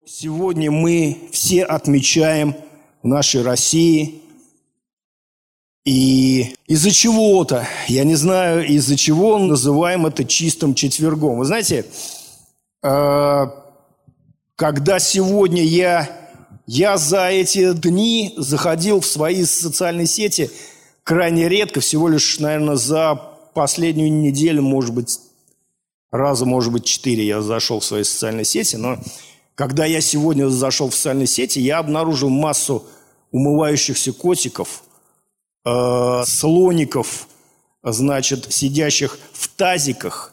Сегодня мы все отмечаем в нашей России, и из-за чего-то, я не знаю, из-за чего называем это чистым четвергом. Вы знаете, когда сегодня я за эти дни заходил в свои социальные сети крайне редко, всего лишь, наверное, за последнюю неделю, может быть, 4 я зашел в свои социальные сети, но когда я сегодня зашел в социальные сети, я обнаружил массу умывающихся котиков, слоников, значит, сидящих в тазиках,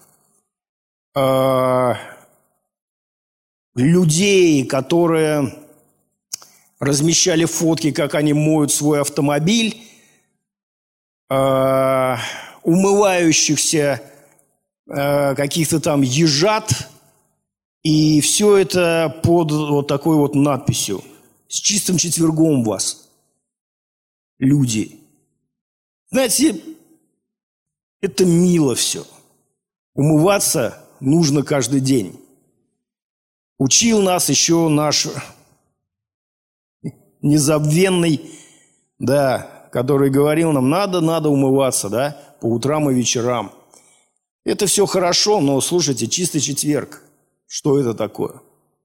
людей, которые размещали фотки, как они моют свой автомобиль, умывающихся каких-то там ежат, и все это под вот такой вот надписью: «С чистым четвергом вас, люди». Знаете, это мило все. Умываться нужно каждый день. Учил нас еще наш незабвенный, который говорил нам: надо умываться, по утрам и вечерам. Это все хорошо, но, слушайте, чистый четверг, что это такое?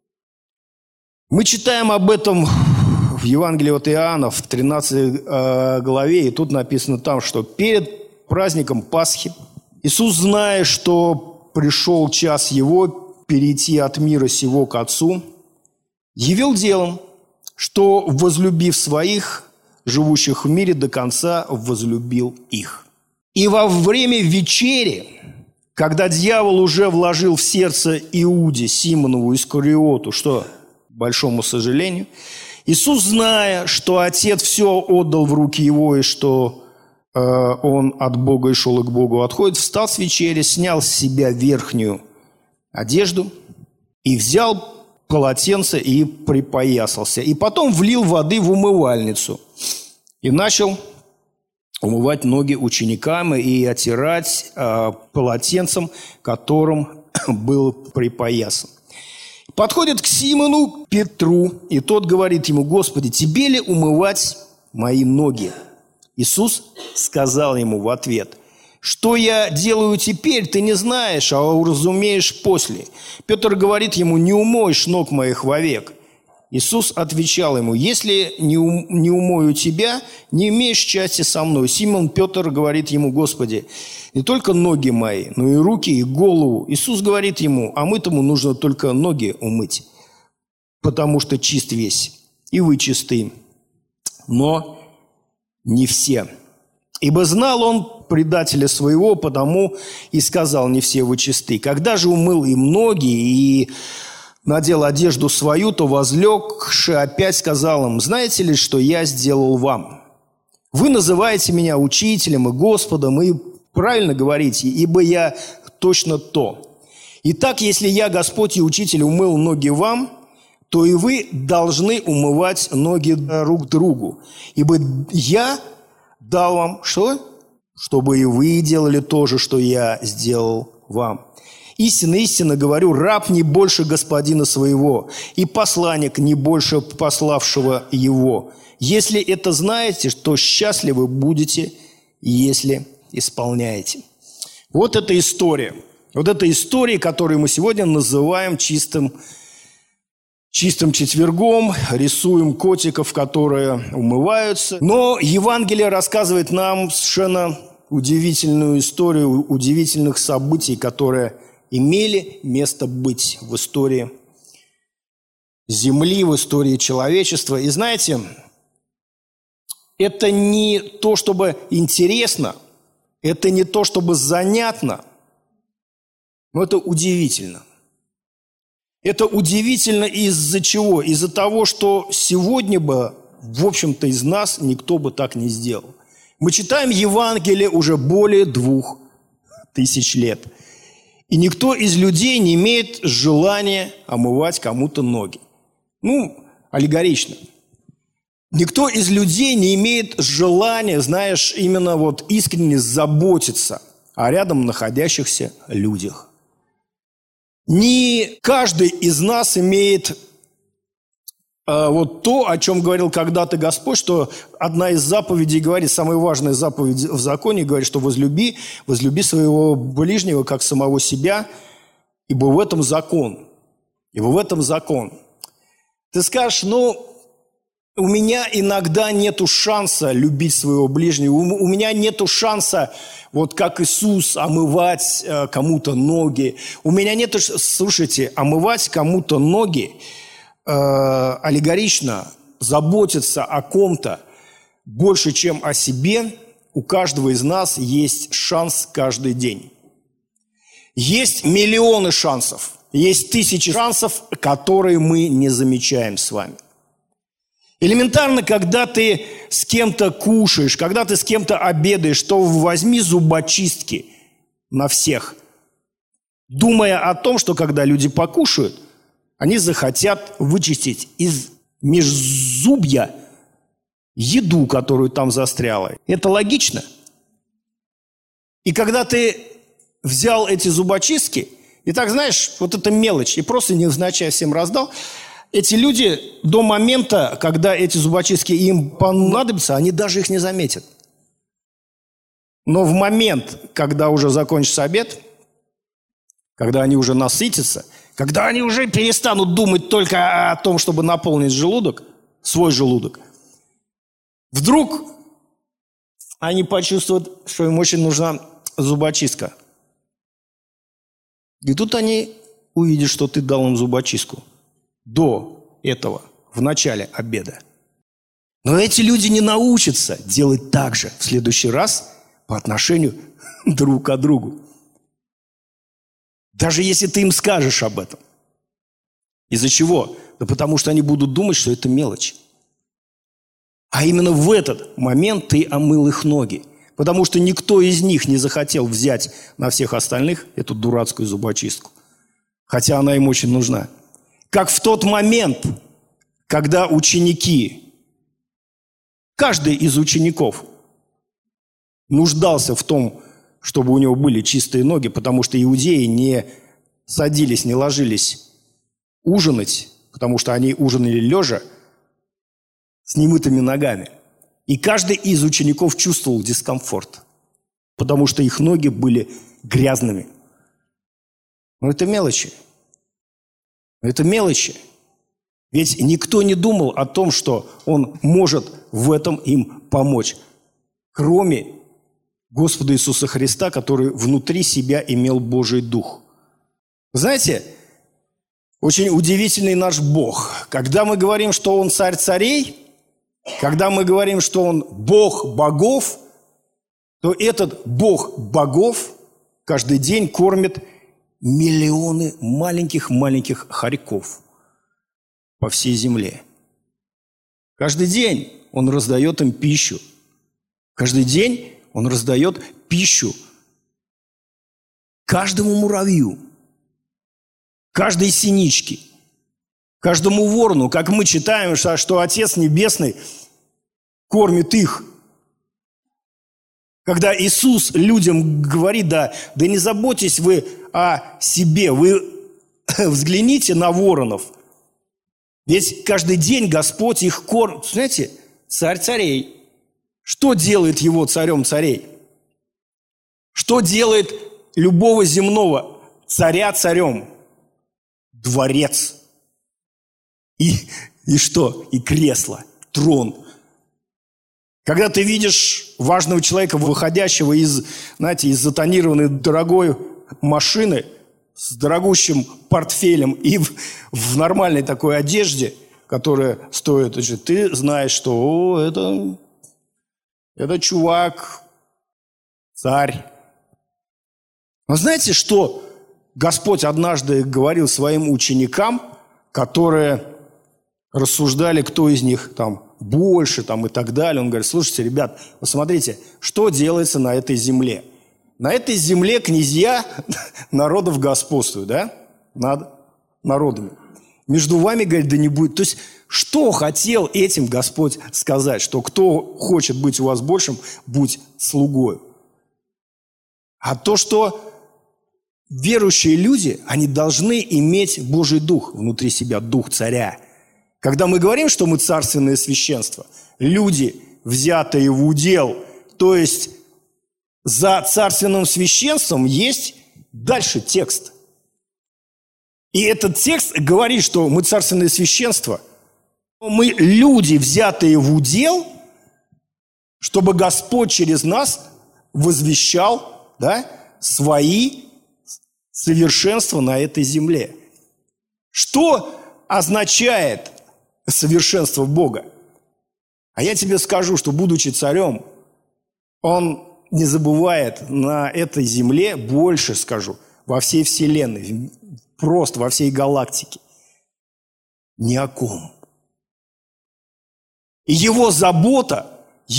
Мы читаем об этом в Евангелии от Иоанна, в 13 главе, и тут написано там, что перед праздником Пасхи Иисус, зная, что пришел час Его перейти от мира сего к Отцу, явил делом, что, возлюбив своих, живущих в мире, до конца возлюбил их. И во время вечери, когда дьявол уже вложил в сердце Иуде, Симонову Искариоту, что, к большому сожалению, Иисус, зная, что Отец все отдал в руки Его, и что Он от Бога и шел и к Богу отходит, встал с вечери, снял с себя верхнюю одежду и взял полотенце и припоясался. И потом влил воды в умывальницу и начал умывать ноги ученикам и отирать полотенцем, которым был припоясан. Подходит к Симону Петру, и тот говорит ему: «Господи, тебе ли умывать мои ноги?» Иисус сказал ему в ответ: «Что я делаю теперь, ты не знаешь, а уразумеешь после». Петр говорит ему: «Не умоешь ног моих вовек». Иисус отвечал ему: «Если не умою тебя, не имеешь части со мной». Симон Петр говорит ему: «Господи, не только ноги мои, но и руки, и голову». Иисус говорит ему: «А мытому нужно только ноги умыть, потому что чист весь, и вы чисты, но не все. Ибо знал он предателя своего, потому и сказал: не все вы чисты. Когда же умыл им ноги и надел одежду свою, то, возлегши, опять сказал им: знаете ли, что я сделал вам? Вы называете меня учителем и Господом, и правильно говорите, ибо я точно то. Итак, если я, Господь и Учитель, умыл ноги вам, то и вы должны умывать ноги друг другу. Ибо я дал вам что? Чтобы и вы делали то же, что я сделал вам. Истинно, истинно говорю, раб не больше господина своего, и посланник не больше пославшего его. Если это знаете, то счастливы будете, если исполняете». Вот эта история. Вот эта история, которую мы сегодня называем чистым четвергом, рисуем котиков, которые умываются. Но Евангелие рассказывает нам совершенно удивительную историю удивительных событий, которые имели место быть в истории Земли, в истории человечества. И знаете, это не то, чтобы интересно, это не то, чтобы занятно, но это удивительно. Это удивительно из-за чего? Из-за того, что сегодня бы, в общем-то, из нас никто бы так не сделал. Мы читаем Евангелие уже более 2000 лет. И никто из людей не имеет желания омывать кому-то ноги. Аллегорично. Никто из людей не имеет желания, именно искренне заботиться о рядом находящихся людях. Не каждый из нас имеет вот то, о чем говорил когда-то Господь, что одна из заповедей говорит, самая важная заповедь в законе говорит, что возлюби своего ближнего, как самого себя, ибо в этом закон. Ибо в этом закон. Ты скажешь, у меня иногда нету шанса любить своего ближнего, у меня нету шанса, вот как Иисус, омывать кому-то ноги. У меня нету, слушайте, омывать кому-то ноги аллегорично, заботиться о ком-то больше, чем о себе, у каждого из нас есть шанс каждый день. Есть миллионы шансов, есть тысячи шансов, которые мы не замечаем с вами. Элементарно, когда ты с кем-то кушаешь, когда ты с кем-то обедаешь, то возьми зубочистки на всех, думая о том, что когда люди покушают, они захотят вычистить из межзубья еду, которую там застряла. Это логично? И когда ты взял эти зубочистки, и так, знаешь, вот это мелочь, и просто невзначай всем раздал, эти люди до момента, когда эти зубочистки им понадобятся, они даже их не заметят. Но в момент, когда уже закончится обед, когда они уже насытятся, когда они уже перестанут думать только о том, чтобы наполнить желудок, свой желудок, вдруг они почувствуют, что им очень нужна зубочистка. И тут они увидят, что ты дал им зубочистку до этого, в начале обеда. Но эти люди не научатся делать так же в следующий раз по отношению друг к другу. Даже если ты им скажешь об этом. Из-за чего? Да потому что они будут думать, что это мелочь. А именно в этот момент ты омыл их ноги. Потому что никто из них не захотел взять на всех остальных эту дурацкую зубочистку. Хотя она им очень нужна. Как в тот момент, когда ученики, каждый из учеников нуждался в том, чтобы у него были чистые ноги, потому что иудеи не садились, не ложились ужинать, потому что они ужинали лежа с немытыми ногами. И каждый из учеников чувствовал дискомфорт, потому что их ноги были грязными. Но это мелочи. Это мелочи. Ведь никто не думал о том, что он может в этом им помочь, кроме Господа Иисуса Христа, который внутри себя имел Божий Дух. Знаете, очень удивительный наш Бог. Когда мы говорим, что Он царь царей, когда мы говорим, что Он Бог богов, то этот Бог богов каждый день кормит миллионы маленьких хорьков по всей земле. Каждый день Он раздает им пищу. Каждый день Он раздает пищу каждому муравью, каждой синичке, каждому ворону, как мы читаем, что Отец Небесный кормит их. Когда Иисус людям говорит, да не заботьтесь вы о себе, вы взгляните на воронов. Ведь каждый день Господь их кормит. Знаете, царь царей. Что делает его царем царей? Что делает любого земного царя царем? Дворец. И что? И кресло, трон. Когда ты видишь важного человека, выходящего из затонированной дорогой машины с дорогущим портфелем и в нормальной такой одежде, которая стоит, ты знаешь, что это чувак, царь. Но знаете, что Господь однажды говорил своим ученикам, которые рассуждали, кто из них там больше там, и так далее. Он говорит, слушайте, ребят, посмотрите, что делается на этой земле. На этой земле князья народов господствуют, да? Над народами. Между вами, говорит, да не будет. То есть, что хотел этим Господь сказать? Что кто хочет быть у вас большим, будь слугою. А то, что верующие люди, они должны иметь Божий Дух внутри себя, Дух царя. Когда мы говорим, что мы царственное священство, люди, взятые в удел, то есть за царственным священством есть дальше текст. И этот текст говорит, что мы царственное священство, мы люди, взятые в удел, чтобы Господь через нас возвещал, да, свои совершенства на этой земле. Что означает совершенство Бога? А я тебе скажу, что, будучи царем, он не забывает на этой земле, больше скажу, во всей вселенной, просто во всей галактике, ни о ком. И его забота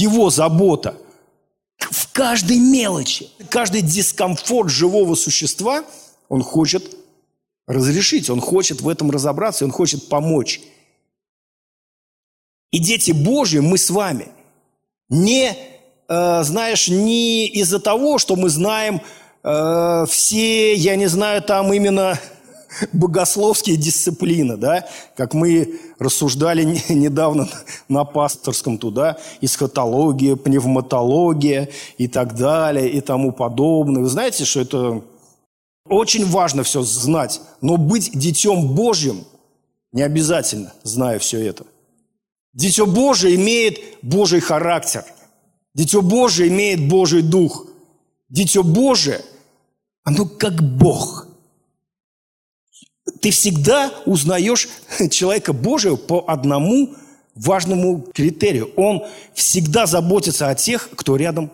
в каждой мелочи, каждый дискомфорт живого существа он хочет разрешить, он хочет в этом разобраться, он хочет помочь. И дети Божьи мы с вами не из-за того, что мы знаем все, я не знаю, там именно богословские дисциплины, да, как мы рассуждали недавно на пасторском туда, эсхатология, пневматология и так далее, и тому подобное. Вы знаете, что это очень важно все знать, но быть детем Божьим не обязательно, зная все это. Дитё Божие имеет Божий характер, Дитё Божие имеет Божий дух, Дитё Божие, оно как Бог. Ты всегда узнаешь человека Божьего по одному важному критерию. Он всегда заботится о тех, кто рядом.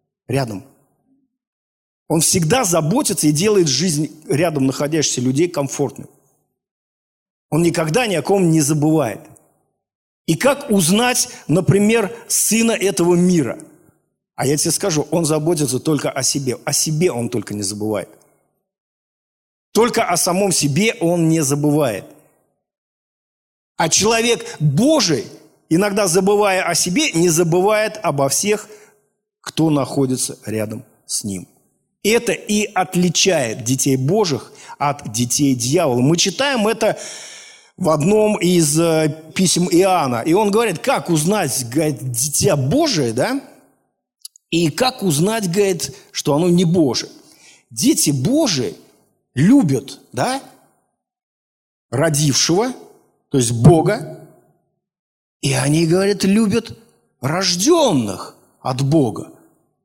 Он всегда заботится и делает жизнь рядом находящихся людей комфортной. Он никогда ни о ком не забывает. И как узнать, например, сына этого мира? А я тебе скажу, он заботится только о себе. О себе он только не забывает. Только о самом себе он не забывает. А человек Божий, иногда забывая о себе, не забывает обо всех, кто находится рядом с ним. Это и отличает детей Божьих от детей дьявола. Мы читаем это в одном из писем Иоанна. И он говорит, как узнать, говорит, дитя Божие, да? И как узнать, говорит, что оно не Божие. Дети Божии любят, да, родившего, то есть Бога, и они, говорят, любят рожденных от Бога.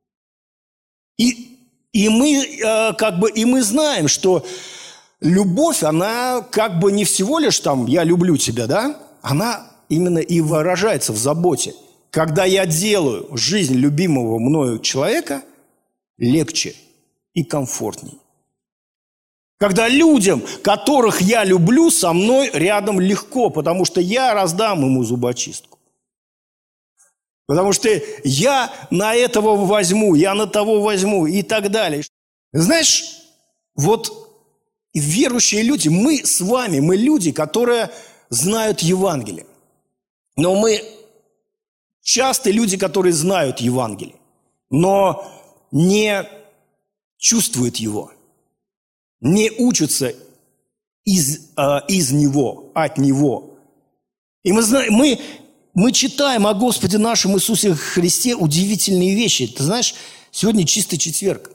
И мы знаем, что любовь, она как бы не всего лишь там «я люблю тебя», да, она именно и выражается в заботе. Когда я делаю жизнь любимого мною человека легче и комфортней. Когда людям, которых я люблю, со мной рядом легко, потому что я раздам ему зубочистку. Потому что я на этого возьму, я на того возьму и так далее. Знаешь, вот верующие люди, мы с вами, мы люди, которые знают Евангелие. Но мы часто люди, которые знают Евангелие, но не чувствуют его. Не учатся из Него, от Него. И мы читаем о Господе нашем Иисусе Христе удивительные вещи. Ты знаешь, сегодня чистый четверг.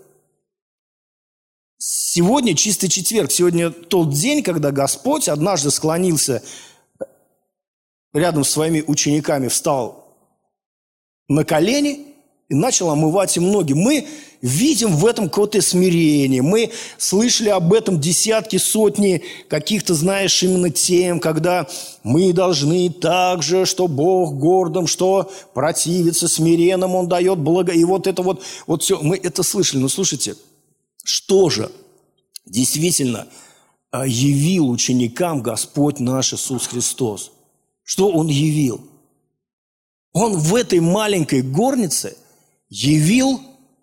Сегодня чистый четверг. Сегодня тот день, когда Господь однажды склонился рядом с своими учениками, встал на колени и начал омывать им ноги. Мы видим в этом какое-то смирение. Мы слышали об этом десятки, сотни каких-то, знаешь, именно тем, когда мы должны так же, что Бог гордым, что противится смиренным, Он дает благо. И вот это вот все, мы это слышали. Но слушайте, что же действительно явил ученикам Господь наш Иисус Христос? Что Он явил? Он в этой маленькой горнице явил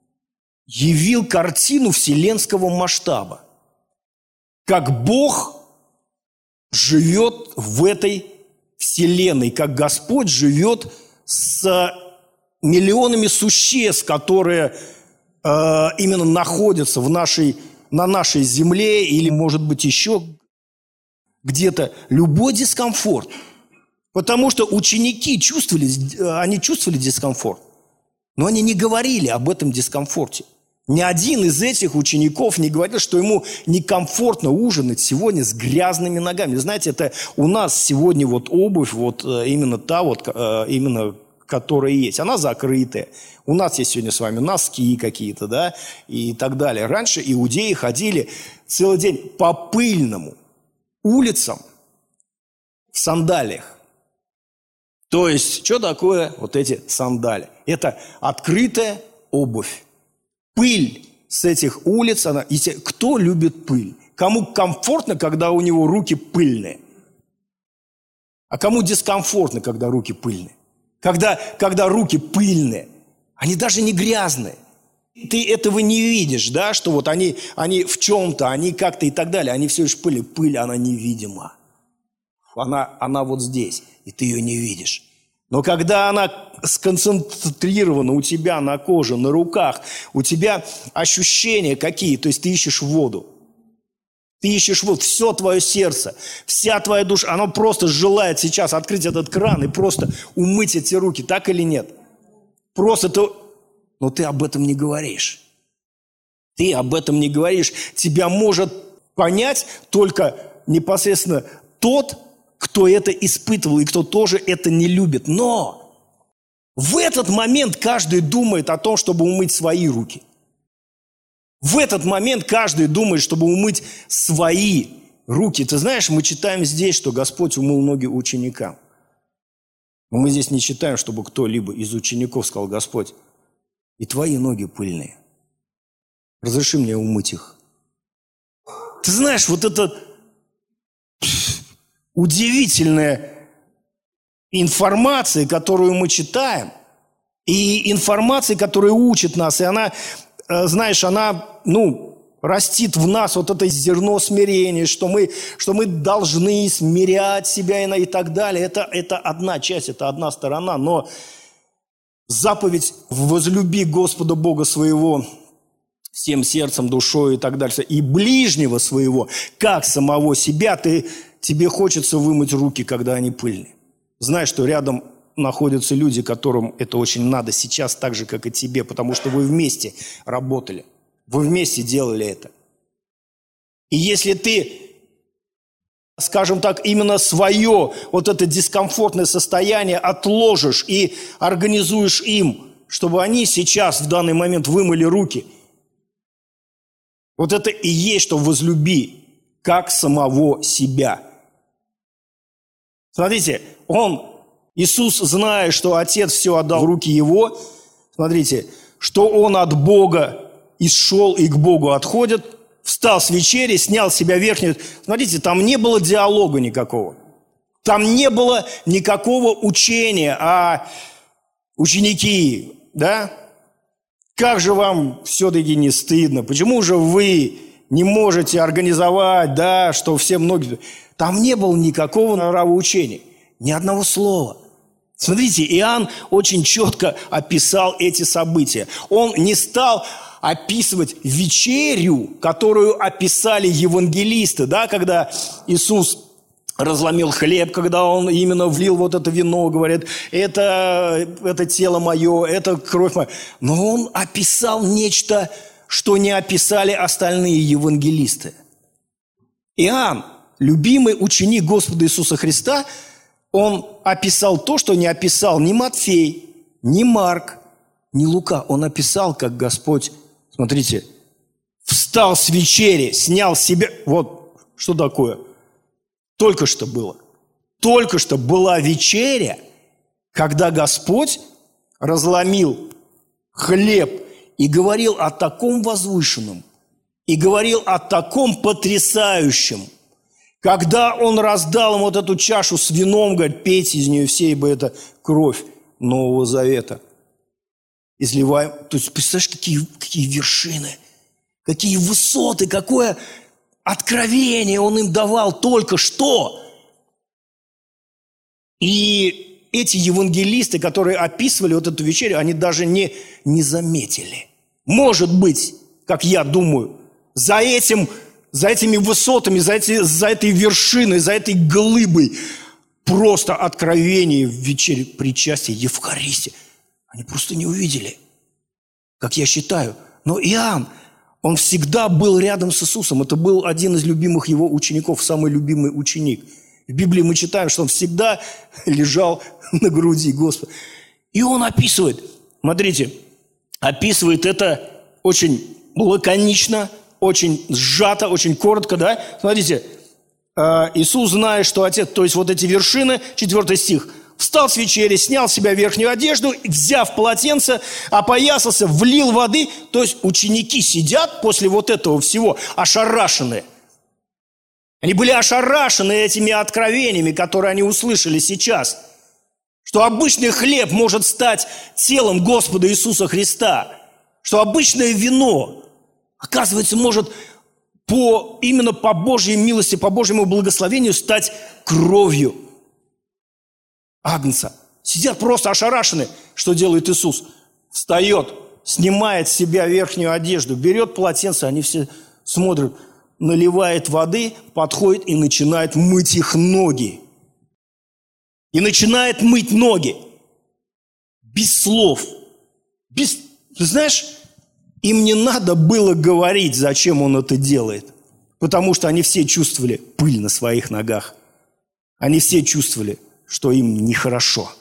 картину вселенского масштаба. Как Бог живет в этой вселенной, как Господь живет с миллионами существ, которые именно находятся на нашей земле или, может быть, еще где-то. Любой дискомфорт, Потому что ученики чувствовали дискомфорт. Но они не говорили об этом дискомфорте. Ни один из этих учеников не говорил, что ему некомфортно ужинать сегодня с грязными ногами. Знаете, это у нас сегодня вот обувь, вот именно та вот, именно которая есть, она закрытая. У нас есть сегодня с вами носки какие-то, да, и так далее. Раньше иудеи ходили целый день по пыльному улицам в сандалиях. То есть, что такое вот эти сандали? Это открытая обувь. Пыль с этих улиц, кто любит пыль? Кому комфортно, когда у него руки пыльные? А кому дискомфортно, когда руки пыльные? Когда руки пыльные, они даже не грязные. Ты этого не видишь, да, что вот они в чем-то, они как-то и так далее, они все лишь пыль. Пыль, она невидима. Она вот здесь, и ты ее не видишь. Но когда она сконцентрирована у тебя на коже, на руках, у тебя ощущения какие? То есть ты ищешь воду. Ты ищешь воду, все твое сердце, вся твоя душа, оно просто желает сейчас открыть этот кран и просто умыть эти руки, так или нет? Но ты об этом не говоришь. Ты об этом не говоришь. Тебя может понять только непосредственно тот, кто это испытывал и кто тоже это не любит. Но в этот момент каждый думает о том, чтобы умыть свои руки. В этот момент каждый думает, чтобы умыть свои руки. Ты знаешь, мы читаем здесь, что Господь умыл ноги ученикам. Но мы здесь не читаем, чтобы кто-либо из учеников сказал: Господь, и твои ноги пыльные. Разреши мне умыть их. Ты знаешь, вот это удивительная информация, которую мы читаем, и информация, которая учит нас, и она, знаешь, она, растит в нас вот это зерно смирения, что мы должны смирять себя и так далее. Это одна часть, это одна сторона, но заповедь «возлюби Господа Бога своего всем сердцем, душой» и так дальше, и ближнего своего, как самого себя, тебе хочется вымыть руки, когда они пыльные. Знаешь, что рядом находятся люди, которым это очень надо сейчас, так же, как и тебе, потому что вы вместе работали, вы вместе делали это. И если ты, скажем так, именно свое вот это дискомфортное состояние отложишь и организуешь им, чтобы они сейчас в данный момент вымыли руки, вот это и есть, что возлюби, как самого себя. Смотрите, Иисус, зная, что Отец все отдал в руки Его, смотрите, что Он от Бога исшел и к Богу отходит, встал с вечери, снял с себя верхнюю. Смотрите, там не было диалога никакого. Там не было никакого учения, ученики, да? Как же вам все-таки не стыдно? Почему же вы не можете организовать, да, что все многие... Там не было никакого нравоучения, ни одного слова. Смотрите, Иоанн очень четко описал эти события. Он не стал описывать вечерю, которую описали евангелисты, да, когда Иисус разломил хлеб, когда Он именно влил вот это вино, говорит, это тело мое, это кровь моя. Но Он описал нечто, что не описали остальные евангелисты. Иоанн, любимый ученик Господа Иисуса Христа, он описал то, что не описал ни Матфей, ни Марк, ни Лука. Он описал, как Господь, смотрите, встал с вечери, снял с себя... Вот что такое? Только что было. Только что была вечеря, когда Господь разломил хлеб и говорил о таком возвышенном, и говорил о таком потрясающем. Когда Он раздал им вот эту чашу с вином, говорит, пейте из нее все, ибо это кровь Нового Завета. Изливаем. То есть, представляешь, какие вершины, какие высоты, какое откровение Он им давал только что. И эти евангелисты, которые описывали вот эту вечерю, они даже не заметили. Может быть, как я думаю, за этими высотами, за этой вершиной, за этой глыбой просто откровение в вечере причастия, Евхаристии. Они просто не увидели, как я считаю. Но Иоанн, он всегда был рядом с Иисусом. Это был один из любимых его учеников, самый любимый ученик. В Библии мы читаем, что он всегда лежал на груди Господа. И он описывает, смотрите, описывает это очень лаконично, очень сжато, очень коротко, да? Смотрите, Иисус, зная, что Отец, то есть вот эти вершины, 4 стих, встал с вечери, снял с себя верхнюю одежду, взяв полотенце, опоясался, влил воды. То есть ученики сидят после вот этого всего ошарашенные. Они были ошарашены этими откровениями, которые они услышали сейчас. Что обычный хлеб может стать телом Господа Иисуса Христа. Что обычное вино, оказывается, может именно по Божьей милости, по Божьему благословению стать кровью Агнца. Сидят просто ошарашены. Что делает Иисус? Встает, снимает с себя верхнюю одежду, берет полотенце, они все смотрят, наливает воды, подходит и начинает мыть их ноги. И начинает мыть ноги. Без слов. Ты знаешь, им не надо было говорить, зачем он это делает. Потому что они все чувствовали пыль на своих ногах. Они все чувствовали, что им нехорошо.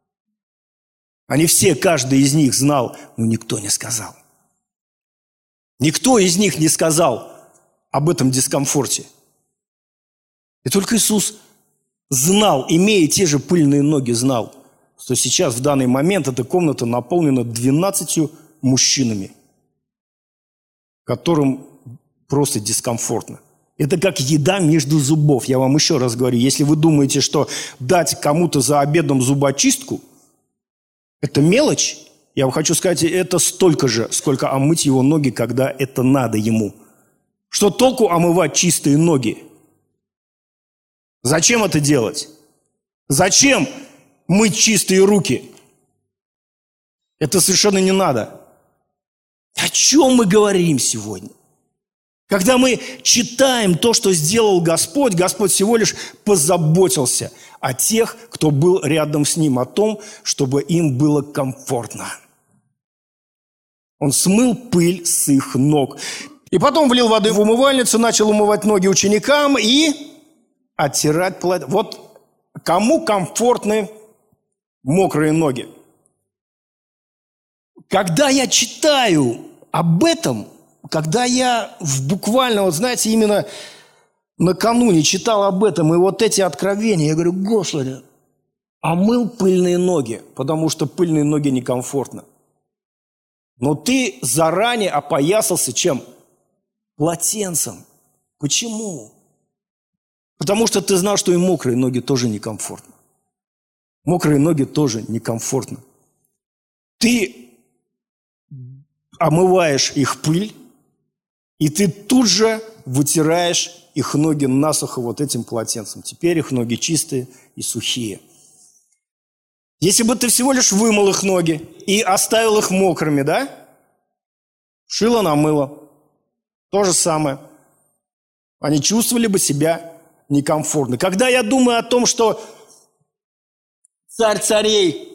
Они все, каждый из них знал, но никто не сказал. Никто из них не сказал об этом дискомфорте. И только Иисус знал, имея те же пыльные ноги, знал, что сейчас, в данный момент, эта комната наполнена 12 мужчинами, которым просто дискомфортно. Это как еда между зубов. Я вам еще раз говорю, если вы думаете, что дать кому-то за обедом зубочистку – это мелочь, я вам хочу сказать, это столько же, сколько омыть его ноги, когда это надо ему. Что толку омывать чистые ноги? Зачем это делать? Зачем мыть чистые руки? Это совершенно не надо. О чем мы говорим сегодня? Когда мы читаем то, что сделал Господь, Господь всего лишь позаботился о тех, кто был рядом с Ним, о том, чтобы им было комфортно. Он смыл пыль с их ног. И потом влил воды в умывальницу, начал умывать ноги ученикам и оттирать полотенце. Вот кому комфортны мокрые ноги? Когда я читаю об этом, когда я буквально, вот знаете, именно накануне читал об этом, и вот эти откровения, я говорю, Господи, омыл пыльные ноги, потому что пыльные ноги некомфортно. Но ты заранее опоясался чем? Полотенцем. Почему? Потому что ты знал, что и мокрые ноги тоже некомфортно. Мокрые ноги тоже некомфортно. Ты омываешь их пыль, и ты тут же вытираешь их ноги насухо вот этим полотенцем. Теперь их ноги чистые и сухие. Если бы ты всего лишь вымыл их ноги и оставил их мокрыми, да? Шило на мыло. То же самое. Они чувствовали бы себя некомфортно. Когда я думаю о том, что царь царей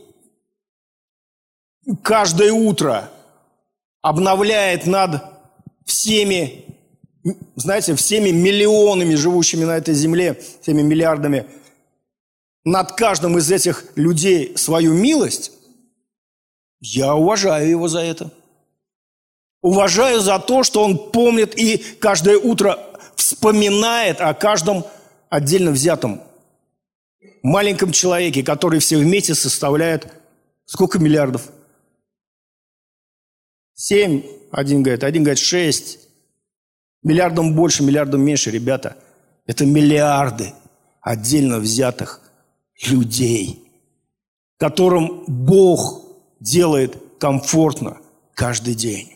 каждое утро обновляет над всеми, знаете, всеми миллионами, живущими на этой земле, всеми миллиардами, над каждым из этих людей свою милость, я уважаю его за это. Уважаю за то, что он помнит и каждое утро вспоминает о каждом отдельно взятом маленьком человеке, который все вместе составляет сколько миллиардов? 7, один говорит 6. Миллиардом больше, миллиардом меньше, ребята. Это миллиарды отдельно взятых людей, которым Бог делает комфортно каждый день.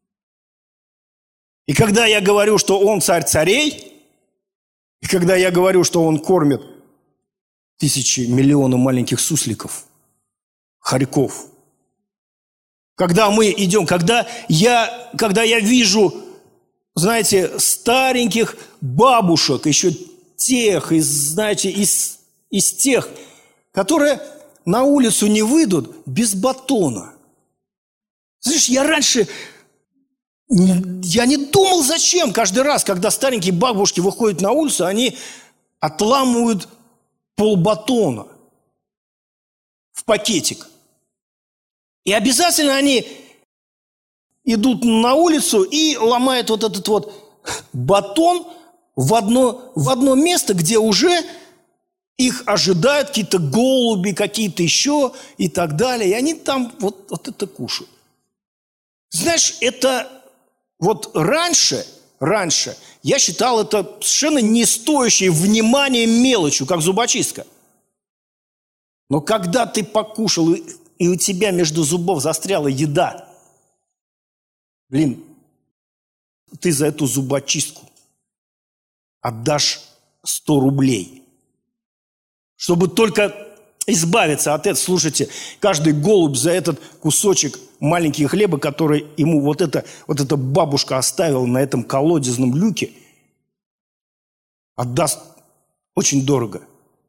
И когда я говорю, что Он царь царей, и когда я говорю, что Он кормит тысячи, миллионы маленьких сусликов, хорьков, когда мы идем, когда я вижу, знаете, стареньких бабушек, еще тех, знаете, из из тех, которые на улицу не выйдут без батона. Знаешь, я не думал, зачем каждый раз, когда старенькие бабушки выходят на улицу, они отламывают полбатона в пакетик. И обязательно они идут на улицу и ломают вот этот вот батон в одно место, где уже их ожидают какие-то голуби, какие-то еще и так далее. И они там вот это кушают. Знаешь, это вот раньше я считал это совершенно не стоящей внимания мелочью, как зубочистка. Но когда ты покушал, и у тебя между зубов застряла еда, ты за эту зубочистку отдашь 100 рублей. Чтобы только избавиться от этого. Слушайте, каждый голубь за этот кусочек маленький хлеба, который ему вот эта бабушка оставила на этом колодезном люке, отдаст очень дорого.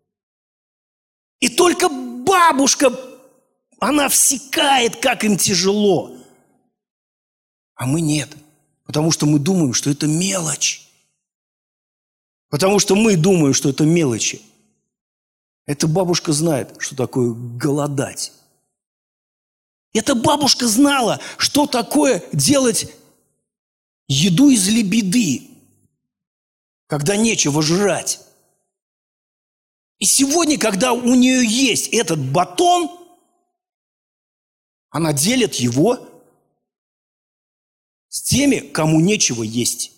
И только бабушка, она всекает, как им тяжело. А мы нет. Потому что мы думаем, что это мелочь. Потому что мы думаем, что это мелочи. Эта бабушка знает, что такое голодать. Эта бабушка знала, что такое делать еду из лебеды, когда нечего жрать. И сегодня, когда у нее есть этот батон, она делит его с теми, кому нечего есть.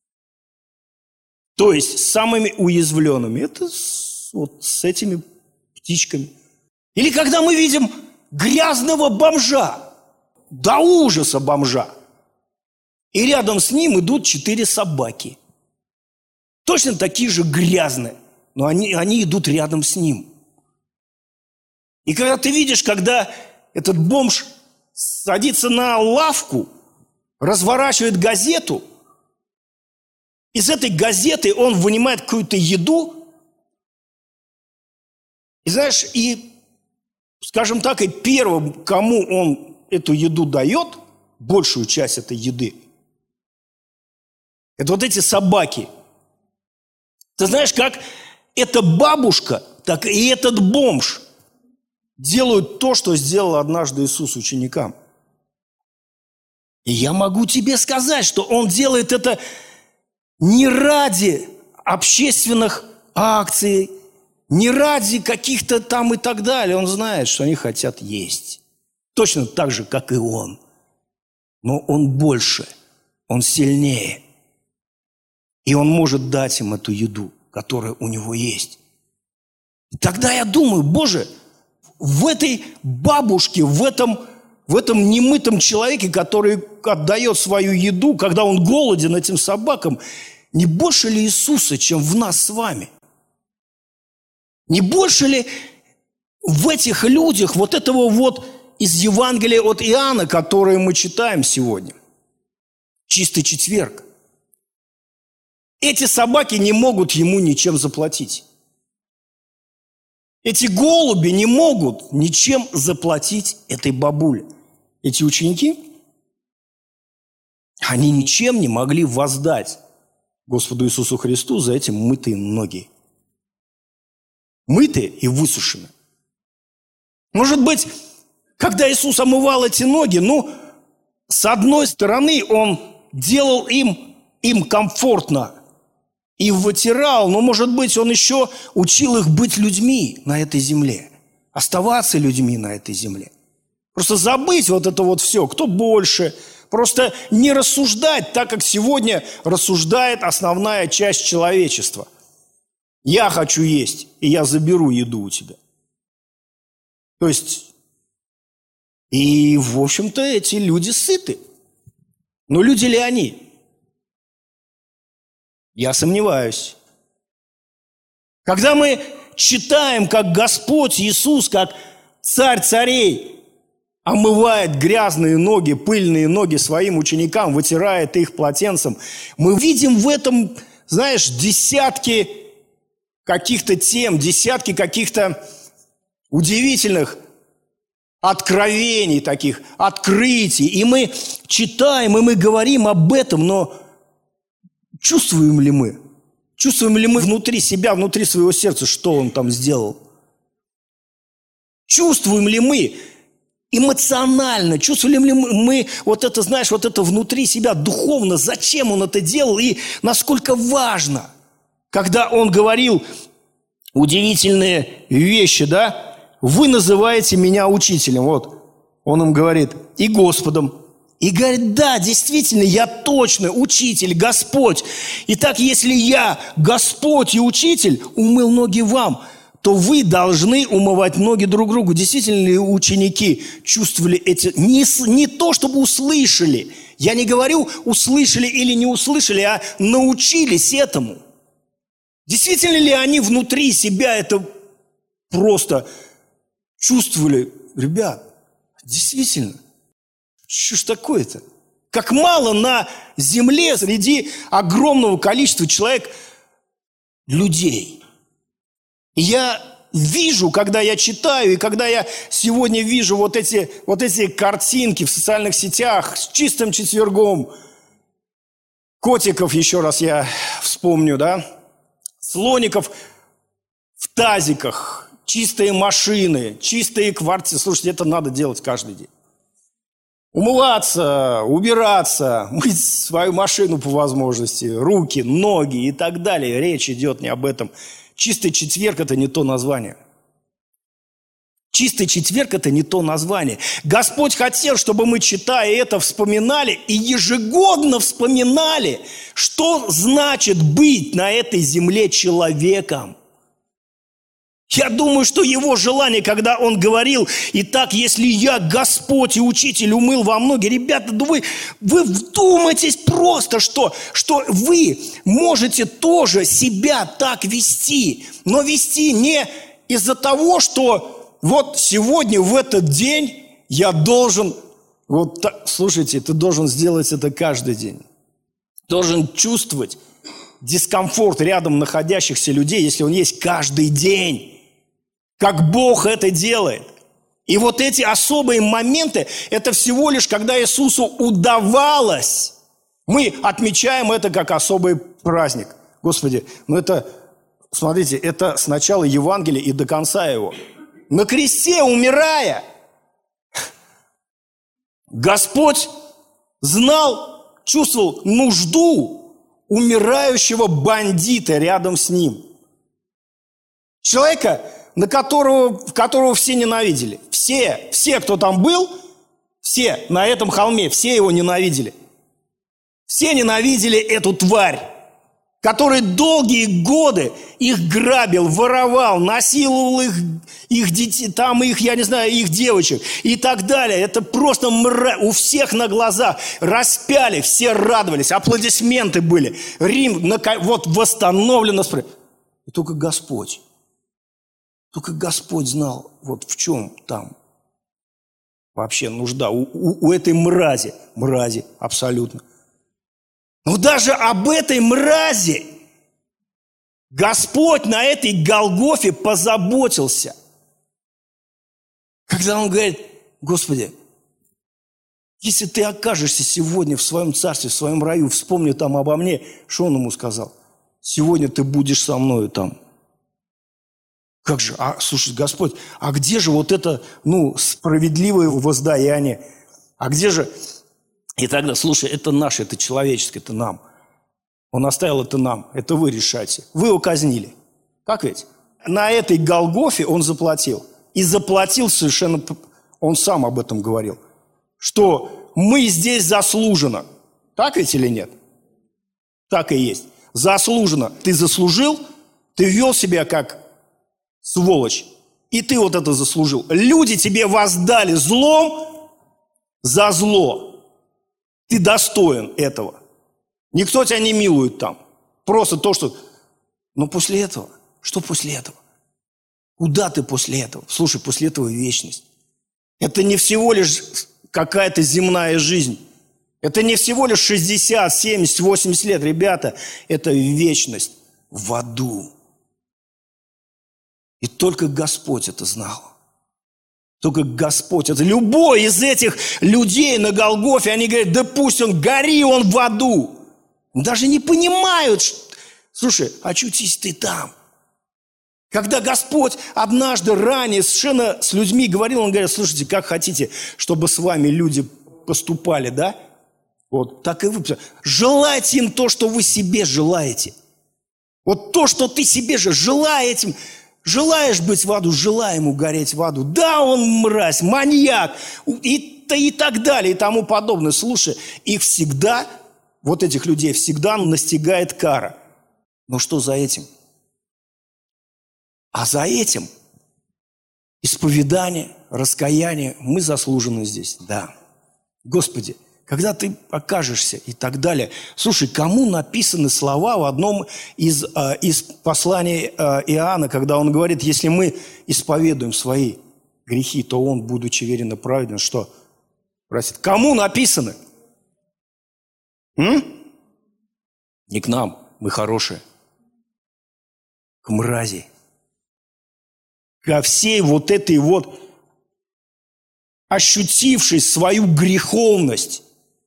То есть с самыми уязвленными. Это вот с этими птичками. Или когда мы видим грязного бомжа, до ужаса бомжа, и рядом с ним идут 4 собаки. Точно такие же грязные, но они идут рядом с ним. И когда ты видишь, когда этот бомж садится на лавку, разворачивает газету, из этой газеты он вынимает какую-то еду, и знаешь, скажем так, и первым, кому он эту еду дает, большую часть этой еды, это вот эти собаки. Ты знаешь, как эта бабушка, так и этот бомж делают то, что сделал однажды Иисус ученикам. И я могу тебе сказать, что он делает это не ради общественных акций, не ради каких-то там и так далее. Он знает, что они хотят есть. Точно так же, как и он. Но он больше, он сильнее. И он может дать им эту еду, которая у него есть. И тогда я думаю, Боже, в этой бабушке, в этом немытом человеке, который отдает свою еду, когда он голоден этим собакам, не больше ли Иисуса, чем в нас с вами? Не больше ли в этих людях вот этого вот из Евангелия от Иоанна, которое мы читаем сегодня? Чистый четверг. Эти собаки не могут ему ничем заплатить. Эти голуби не могут ничем заплатить этой бабуле. Эти ученики, они ничем не могли воздать Господу Иисусу Христу за эти мытые ноги. Мытые и высушены. Может быть, когда Иисус омывал эти ноги, с одной стороны, Он делал им комфортно и вытирал, но, может быть, Он еще учил их быть людьми на этой земле, оставаться людьми на этой земле. Просто забыть вот это вот все, кто больше, просто не рассуждать так, как сегодня рассуждает основная часть человечества. Я хочу есть, и я заберу еду у тебя. То есть, и, в общем-то, эти люди сыты. Но люди ли они? Я сомневаюсь. Когда мы читаем, как Господь Иисус, как Царь царей, омывает грязные ноги, пыльные ноги своим ученикам, вытирает их полотенцем, мы видим в этом, знаешь, десятки каких-то тем, десятки каких-то удивительных откровений таких, открытий. И мы читаем, и мы говорим об этом, но чувствуем ли мы? Чувствуем ли мы внутри себя, внутри своего сердца, что он там сделал? Чувствуем ли мы эмоционально, чувствуем ли мы вот это, знаешь, вот это внутри себя духовно, зачем он это делал и насколько важно, когда он говорил удивительные вещи, да? Вы называете меня учителем, вот, он им говорит, и Господом. И говорит, да, действительно, я точно учитель, Господь. Итак, если я Господь и учитель, умыл ноги вам, то вы должны умывать ноги друг другу. Действительно ли ученики чувствовали эти... Не то, чтобы услышали. Я не говорю, услышали или не услышали, а научились этому. Действительно ли они внутри себя это просто чувствовали? Ребят, действительно, что ж такое-то? Как мало на земле среди огромного количества человек людей. И я вижу, когда я читаю, и когда я сегодня вижу вот эти картинки в социальных сетях с чистым четвергом, котиков, еще раз я вспомню, да, слоников в тазиках, чистые машины, чистые квартиры. Слушайте, это надо делать каждый день. Умываться, убираться, мыть свою машину по возможности, руки, ноги и так далее. Речь идет не об этом. Чистый четверг – это не то название. Чистый четверг – это не то название. Господь хотел, чтобы мы, читая это, вспоминали и ежегодно вспоминали, что значит быть на этой земле человеком. Я думаю, что его желание, когда он говорил, итак, если я Господь и учитель умыл вам ноги, ребята, да вы вдумайтесь просто, что вы можете тоже себя так вести, но вести не из-за того, что вот сегодня, в этот день я должен, вот так, слушайте, ты должен сделать это каждый день, должен чувствовать дискомфорт рядом находящихся людей, если он есть каждый день. Как Бог это делает. И вот эти особые моменты, это всего лишь, когда Иисусу удавалось. Мы отмечаем это как особый праздник. Господи, это, смотрите, это с начала Евангелия и до конца его. На кресте, умирая, Господь знал, чувствовал нужду умирающего бандита рядом с ним. Человека, которого все ненавидели. Все, кто там был, все на этом холме, все его ненавидели. Все ненавидели эту тварь, который долгие годы их грабил, воровал, насиловал их детей, там их, я не знаю, их девочек и так далее. Это просто у всех на глазах распяли, все радовались, аплодисменты были. Рим вот восстановлено. И только Господь знал, вот в чем там вообще нужда у этой мрази абсолютно. Но даже об этой мрази Господь на этой Голгофе позаботился. Когда Он говорит, Господи, если ты окажешься сегодня в своем царстве, в своем раю, вспомни там обо мне, что Он ему сказал? Сегодня ты будешь со мною там. Как же, слушай, Господь, а где же вот это, справедливое воздаяние? А где же... И тогда, слушай, это наше, это человеческое, это нам. Он оставил это нам, это вы решайте. Вы его казнили. Как ведь? На этой Голгофе он заплатил. И заплатил совершенно... Он сам об этом говорил. Что мы здесь заслуженно. Так ведь или нет? Так и есть. Заслуженно. Ты заслужил, ты вел себя как... сволочь. И ты вот это заслужил. Люди тебе воздали злом за зло. Ты достоин этого. Никто тебя не милует там. Просто то, что... Но после этого, что после этого? Куда ты после этого? Слушай, после этого вечность. Это не всего лишь какая-то земная жизнь. Это не всего лишь 60, 70, 80 лет. Ребята, это вечность в аду. И только Господь это знал. Только Господь. Это любой из этих людей на Голгофе, они говорят, да пусть он гори, он в аду. Даже не понимают, слушай, очутись ты там. Когда Господь однажды ранее совершенно с людьми говорил, Он говорит, слушайте, как хотите, чтобы с вами люди поступали, да? Вот так и вы. Желайте им то, что вы себе желаете. Вот то, что ты себе же желаешь быть в аду, желай ему гореть в аду. Да, он мразь, маньяк и так далее и тому подобное. Слушай, их всегда, вот этих людей всегда настигает кара. Но что за этим? А за этим исповедание, раскаяние, мы заслужены здесь, да. Господи, когда ты окажешься и так далее. Слушай, кому написаны слова в одном из посланий Иоанна, когда он говорит, если мы исповедуем свои грехи, то он, будучи верен и праведен, что? Простит. Кому написаны? Не к нам, мы хорошие. К мрази. Ко всей вот этой вот ощутившей свою греховность,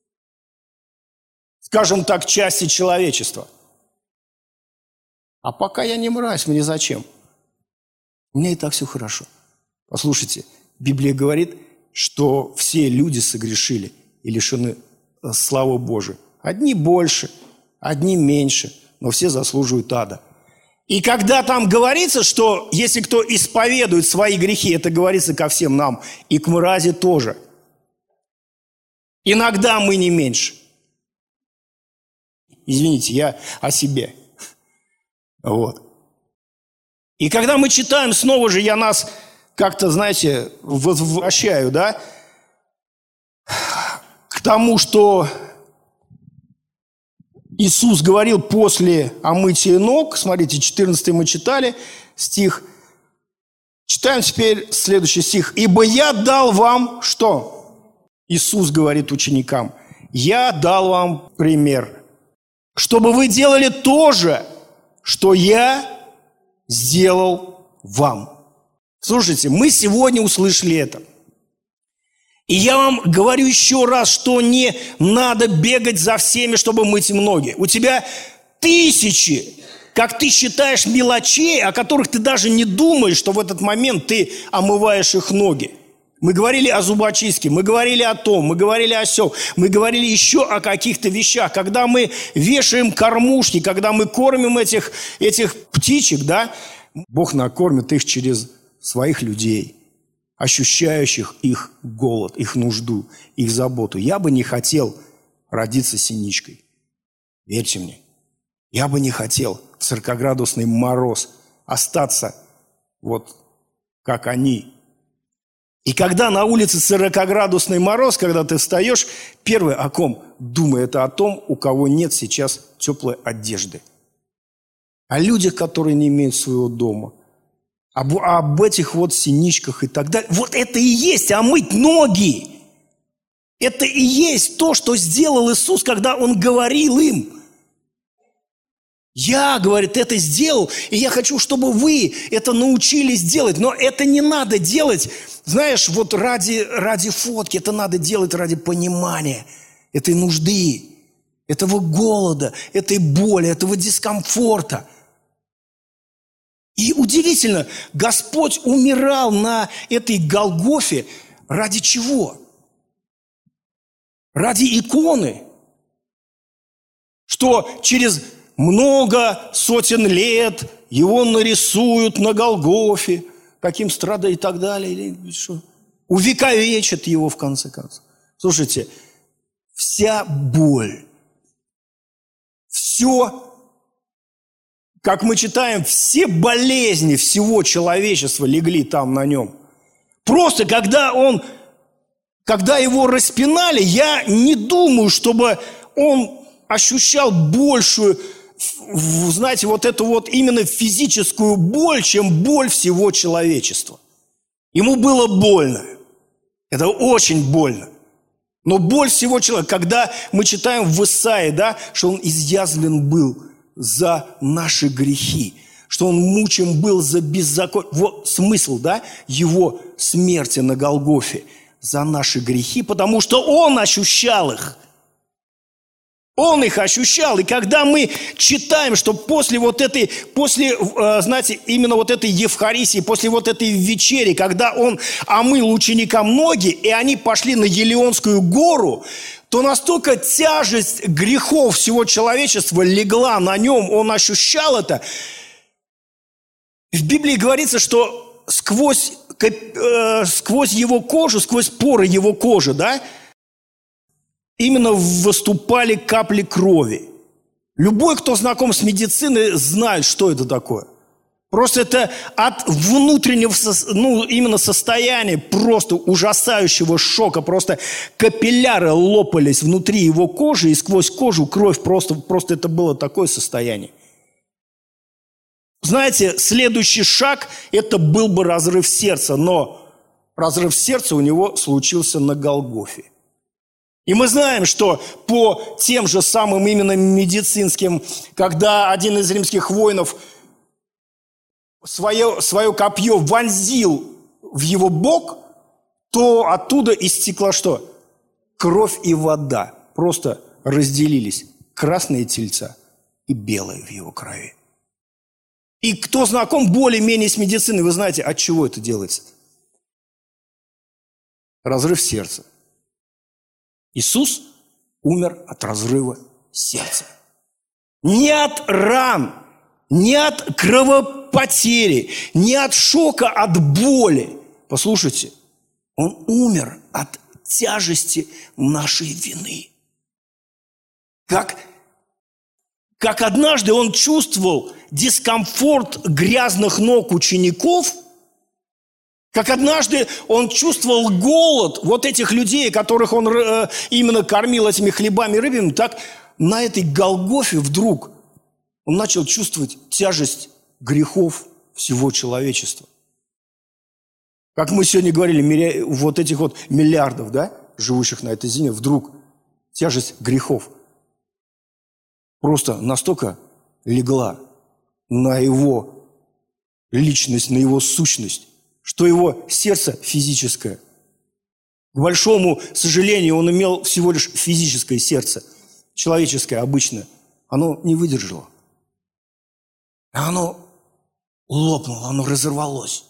скажем так, части человечества. А пока я не мразь, мне зачем? У меня и так все хорошо. Послушайте, Библия говорит, что все люди согрешили и лишены славы Божией. Одни больше, одни меньше, но все заслуживают ада. И когда там говорится, что если кто исповедует свои грехи, это говорится ко всем нам, и к мрази тоже. Иногда мы не меньше. Извините, я о себе. Вот. И когда мы читаем, снова же я нас как-то, знаете, возвращаю, да, к тому, что Иисус говорил после омытия ног. Смотрите, 14 мы читали стих. Читаем теперь следующий стих. «Ибо я дал вам» что? Иисус говорит ученикам. «Я дал вам пример, чтобы вы делали то же, что я сделал вам». Слушайте, мы сегодня услышали это. И я вам говорю еще раз, что не надо бегать за всеми, чтобы мыть ноги. У тебя тысячи, как ты считаешь, мелочей, о которых ты даже не думаешь, что в этот момент ты омываешь их ноги. Мы говорили о зубочистке, мы говорили о том, мы говорили о сём, мы говорили еще о каких-то вещах. Когда мы вешаем кормушки, когда мы кормим этих птичек, да, Бог накормит их через своих людей, ощущающих их голод, их нужду, их заботу. Я бы не хотел родиться синичкой. Верьте мне. Я бы не хотел в 40-градусный мороз остаться вот как они. И когда на улице 40-градусный мороз, когда ты встаешь, первое о ком думай, это о том, у кого нет сейчас теплой одежды. О людях, которые не имеют своего дома. Об этих вот синичках и так далее. Вот это и есть омыть ноги. Это и есть то, что сделал Иисус, когда Он говорил им. Я, говорит, это сделал, и я хочу, чтобы вы это научились делать. Но это не надо делать, знаешь, вот ради фотки. Это надо делать ради понимания этой нужды, этого голода, этой боли, этого дискомфорта. И удивительно, Господь умирал на этой Голгофе ради чего? Ради иконы. Что через много сотен лет его нарисуют на Голгофе, каким страдает и так далее. Или что? Увековечат его в конце концов. Слушайте, вся боль, все... Как мы читаем, все болезни всего человечества легли там на нем. Просто когда его распинали, я не думаю, чтобы он ощущал большую, знаете, вот эту вот именно физическую боль, чем боль всего человечества. Ему было больно. Это очень больно. Но боль всего человека, когда мы читаем в Исаии, да, что он изъязвлен был за наши грехи. что он мучим был за беззаконие. Вот смысл, да, его смерти на Голгофе за наши грехи, потому что он ощущал их. Он их ощущал. И когда мы читаем, что знаете, именно вот этой Евхаристии, после вот этой вечери, когда он омыл ученикам ноги, и они пошли на Елеонскую гору, то настолько тяжесть грехов всего человечества легла на нем, он ощущал это. В Библии говорится, что сквозь его кожу, сквозь поры его кожи, да, именно выступали капли крови. Любой, кто знаком с медициной, знает, что это такое. Просто это от внутреннего, именно состояния просто ужасающего шока. Просто капилляры лопались внутри его кожи, и сквозь кожу кровь просто это было такое состояние. Знаете, следующий шаг – это был бы разрыв сердца, но разрыв сердца у него случился на Голгофе. И мы знаем, что по тем же самым именно медицинским, когда один из римских воинов свое копье вонзил в его бок, то оттуда истекла что? Кровь и вода. Просто разделились красные тельца и белые в его крови. И кто знаком более-менее с медициной, вы знаете, от чего это делается? Разрыв сердца. Иисус умер от разрыва сердца. Не от ран, не от кровопотери, не от шока, от боли. Послушайте, он умер от тяжести нашей вины. Как однажды он чувствовал дискомфорт грязных ног учеников, как однажды он чувствовал голод вот этих людей, которых он именно кормил этими хлебами и рыбами, так на этой Голгофе вдруг он начал чувствовать тяжесть грехов всего человечества. Как мы сегодня говорили, вот этих вот миллиардов, да, живущих на этой земле, вдруг тяжесть грехов просто настолько легла на его личность, на его сущность, что его сердце физическое. К большому сожалению, он имел всего лишь физическое сердце, человеческое обычное. Оно не выдержало. Оно лопнуло, оно разорвалось.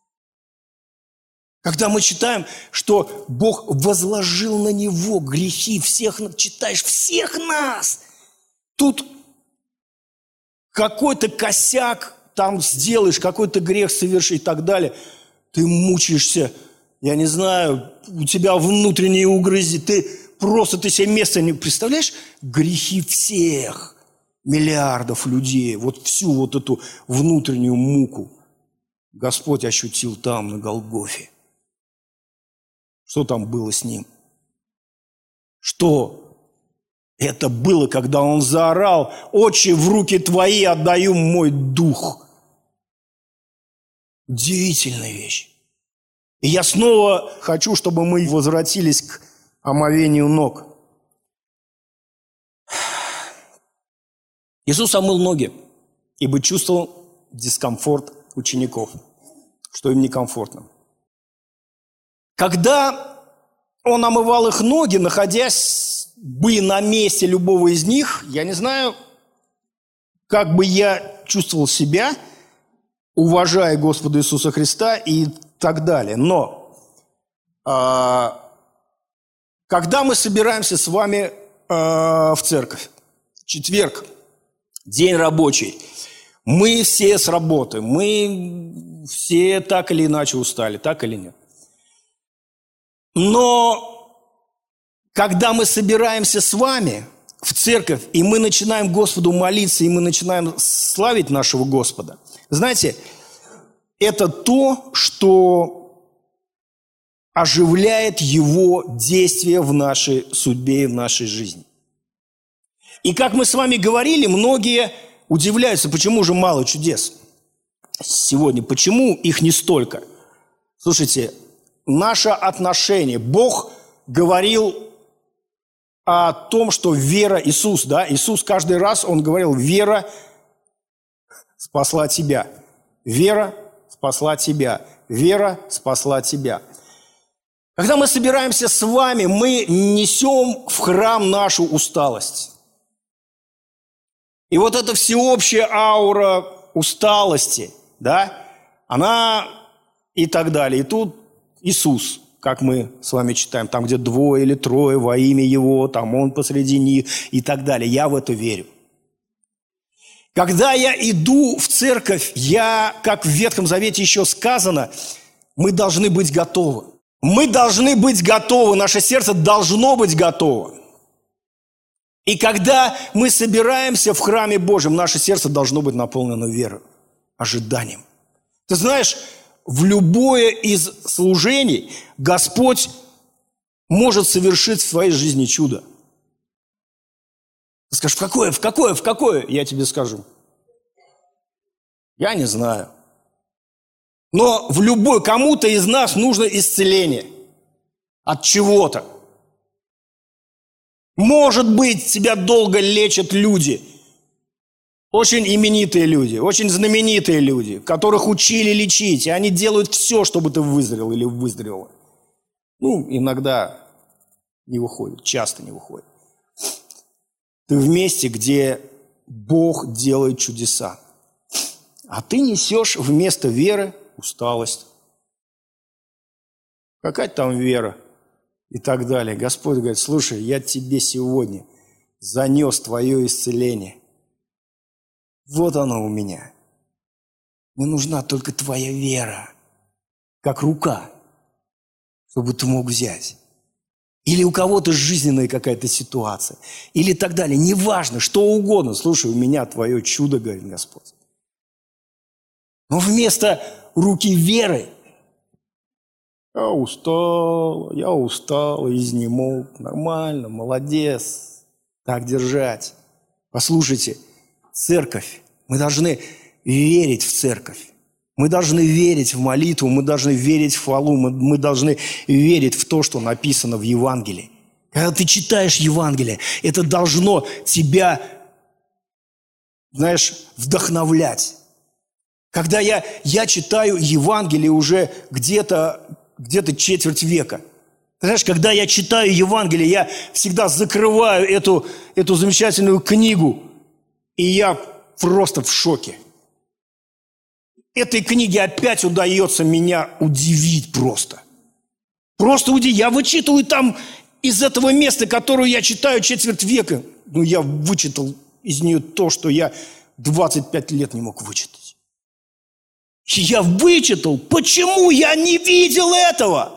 Когда мы читаем, что Бог возложил на него грехи всех, читаешь, всех нас. Тут какой-то косяк там сделаешь, какой-то грех совершишь и так далее. Ты мучаешься, я не знаю, у тебя внутренние угрызения, ты себе места не представляешь? Грехи всех миллиардов людей, вот всю вот эту внутреннюю муку Господь ощутил там, на Голгофе. Что там было с ним? Что это было, когда он заорал: «Отче, в руки твои отдаю мой дух». Удивительная вещь. И я снова хочу, чтобы мы возвратились к омовению ног. Иисус омыл ноги, ибо чувствовал дискомфорт учеников, что им некомфортно. Когда он омывал их ноги, находясь бы на месте любого из них, я не знаю, как бы я чувствовал себя, уважая Господа Иисуса Христа и так далее. Но когда мы собираемся с вами в церковь, четверг, день рабочий, мы все с работы, мы все так или иначе устали, так или нет. Но когда мы собираемся с вами в церковь, и мы начинаем Господу молиться, и мы начинаем славить нашего Господа, знаете, это то, что оживляет Его действия в нашей судьбе и в нашей жизни. И как мы с вами говорили, многие удивляются, почему же мало чудес сегодня, почему их не столько. Слушайте, наше отношение, Бог говорил о том, что вера, Иисус каждый раз Он говорил: вера спасла тебя. Вера спасла тебя. Вера спасла тебя. Когда мы собираемся с вами, мы несем в храм нашу усталость. И вот эта всеобщая аура усталости, да, она и так далее. И тут Иисус, как мы с вами читаем, там, где 2 или 3 во имя Его, там Он посреди них и так далее. Я в это верю. Когда я иду в церковь, как в Ветхом Завете еще сказано, мы должны быть готовы. Мы должны быть готовы, наше сердце должно быть готово. И когда мы собираемся в храме Божьем, наше сердце должно быть наполнено верой, ожиданием. Ты знаешь, в любое из служений Господь может совершить в своей жизни чудо. Ты скажешь, в какое? Я тебе скажу. Я не знаю. Но в любой, кому-то из нас нужно исцеление от чего-то. Может быть, тебя долго лечат люди, очень именитые люди, очень знаменитые люди, которых учили лечить, и они делают все, чтобы ты выздоровел или выздоровела. Иногда не выходит, часто не выходит. Ты в месте, где Бог делает чудеса, а ты несешь вместо веры усталость. Какая там вера? И так далее. Господь говорит, слушай, я тебе сегодня занес твое исцеление. Вот оно у меня. Мне нужна только твоя вера, как рука, чтобы ты мог взять. Или у кого-то жизненная какая-то ситуация. Или так далее. Неважно, что угодно. Слушай, у меня твое чудо, говорит Господь. Но вместо руки веры я устал, изнемог. Нормально, молодец. Так держать. Послушайте, церковь. Мы должны верить в церковь. Мы должны верить в молитву, мы должны верить в хвалу, мы должны верить в то, что написано в Евангелии. Когда ты читаешь Евангелие, это должно тебя, вдохновлять. Когда я читаю Евангелие уже где-то четверть века. Ты знаешь, когда я читаю Евангелие, я всегда закрываю эту замечательную книгу, и я просто в шоке. Этой книге опять удается меня удивить просто. Просто удивить. Я вычитываю там из этого места, которое я читаю четверть века. Я вычитал из нее то, что я 25 лет не мог вычитать. Я вычитал, почему я не видел этого?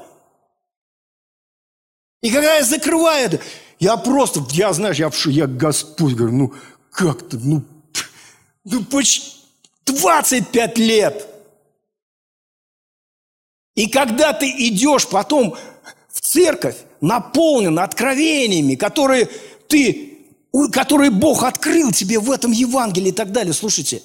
И когда я закрываю это, я Господь, говорю, как-то, 25 лет. И когда ты идешь потом в церковь, наполнен откровениями, которые Бог открыл тебе в этом Евангелии и так далее. Слушайте,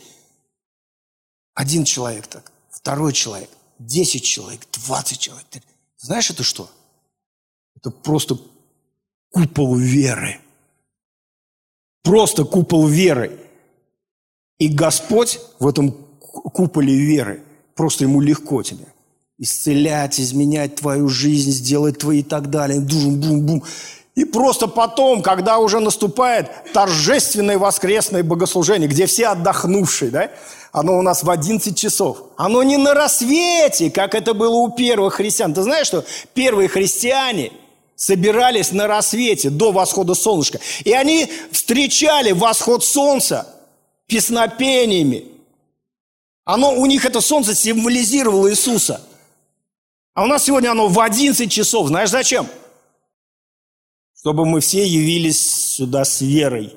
1 человек так, 2 человек, 10 человек, 20 человек. Знаешь, это что? Это просто купол веры. Просто купол веры. И Господь в этом куполе веры, просто Ему легко тебе исцелять, изменять твою жизнь, сделать твои и так далее. Бум-бум-бум. И просто потом, когда уже наступает торжественное воскресное богослужение, где все отдохнувшие, да, оно у нас в 11 часов. Оно не на рассвете, как это было у первых христиан. Ты знаешь, что первые христиане собирались на рассвете до восхода солнышка. И они встречали восход солнца песнопениями. У них это солнце символизировало Иисуса. А у нас сегодня оно в 11 часов. Знаешь зачем? Чтобы мы все явились сюда с верой.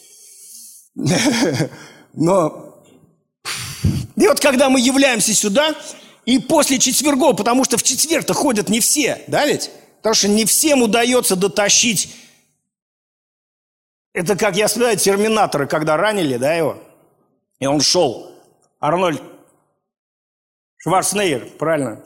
И вот когда мы являемся сюда, и после четвергов, потому что в четверг-то ходят не все, да ведь? Потому что не всем удается дотащить. Это как, я вспоминаю, Терминатора, когда ранили, да, его? И он шел. Арнольд Шварценеггер, правильно?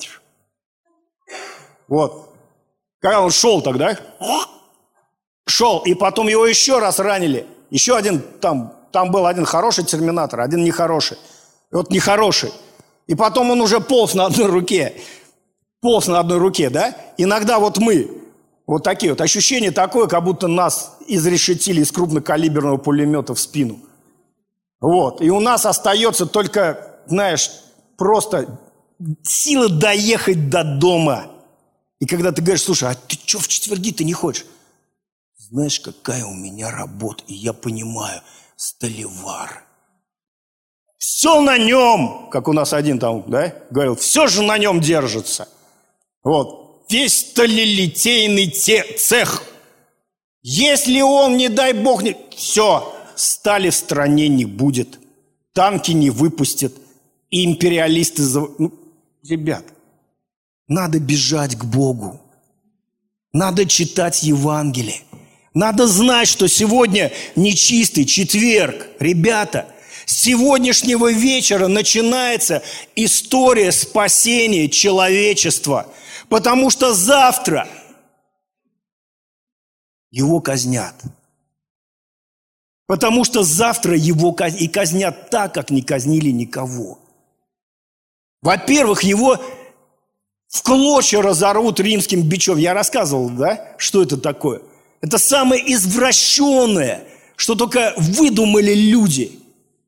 Вот. Когда он шел тогда, шел, и потом его еще раз ранили. Еще один, там был один хороший Терминатор, один нехороший. вот нехороший. И потом он уже полз на одной руке, да? Иногда вот мы, вот такие вот, ощущение такое, как будто нас изрешетили из крупнокалиберного пулемета в спину. Вот, и у нас остается только, знаешь, просто сила доехать до дома. И когда ты говоришь: слушай, а ты что в четверги-то не хочешь? Знаешь, какая у меня работа, и я понимаю, сталевар. Все на нем, как у нас один там, да, говорил, все же на нем держится. Вот, весь сталелитейный цех. Если он, не дай бог, не... все, стали в стране не будет, танки не выпустят, и империалисты... Ребят, надо бежать к Богу, надо читать Евангелие, надо знать, что сегодня нечистый четверг. Ребята, с сегодняшнего вечера начинается история спасения человечества, потому что завтра его казнят. Потому что завтра его и казнят так, как не казнили никого. Во-первых, его в клочья разорвут римским бичом. Я рассказывал, да, что это такое? Это самое извращенное, что только выдумали люди.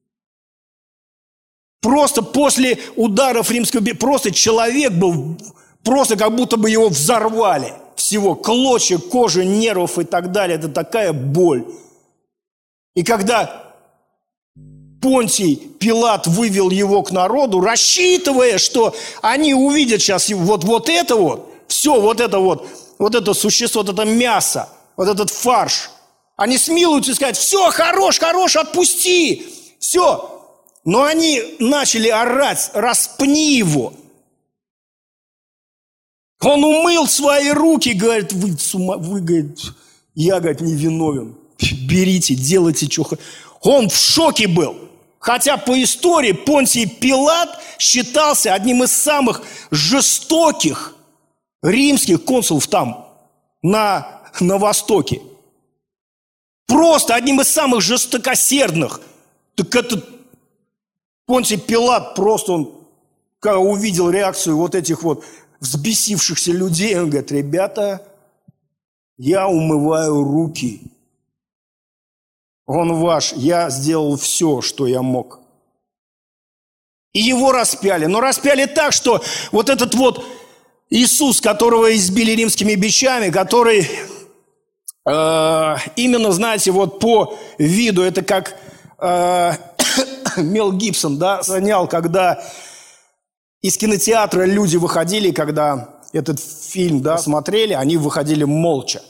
Просто после ударов римского бича, просто человек был, просто как будто бы его взорвали. Всего клочья кожи, нервов и так далее. Это такая боль. И когда Понтий Пилат вывел его к народу, рассчитывая, что они увидят сейчас вот это вот, все вот это существо, вот это мясо, вот этот фарш, они смилуются и сказать: все, хорош, отпусти, все. Но они начали орать: распни его. Он умыл свои руки, говорит: вы, говорит, я, говорит, не виновен. Берите, делайте, что хотите. Он в шоке был. Хотя по истории Понтий Пилат считался одним из самых жестоких римских консулов там, на Востоке. Просто одним из самых жестокосердных. Так этот Понтий Пилат просто, он, когда увидел реакцию вот этих вот взбесившихся людей, он говорит: ребята, я умываю руки. Он ваш, я сделал все, что я мог. И его распяли. Но распяли так, что вот этот вот Иисус, которого избили римскими бичами, который именно, знаете, вот по виду, это как Мел Гибсон, да, снял, когда из кинотеатра люди выходили, когда этот фильм, да, смотрели, они выходили молча.